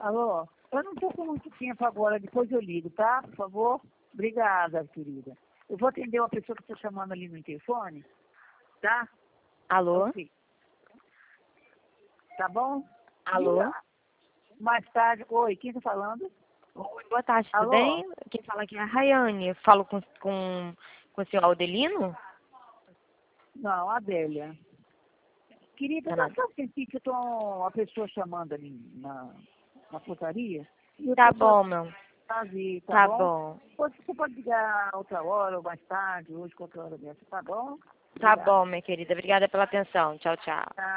Alô? Eu não estou com muito tempo agora, depois eu ligo, tá? Por favor. Obrigada, querida. Eu vou atender uma pessoa que está chamando ali no interfone, tá? Alô? Ok. Tá bom? Alô? Diga. Mais tarde. Oi, quem está falando? Oi, boa tarde, tudo Alô? bem? Quem fala aqui é a Rayane. Falo com o senhor Aldelino? Não, Adélia. Querida, dá Danado. só um tempinho que eu tô uma pessoa chamando ali na portaria. E eu Tá tô só bom, meu. fazer, tá Tá bom? bom. Você pode ligar outra hora ou mais tarde, hoje, qualquer hora dessa, tá bom? Tá Obrigada. bom, minha querida. Obrigada pela atenção. Tchau, tchau. Tá.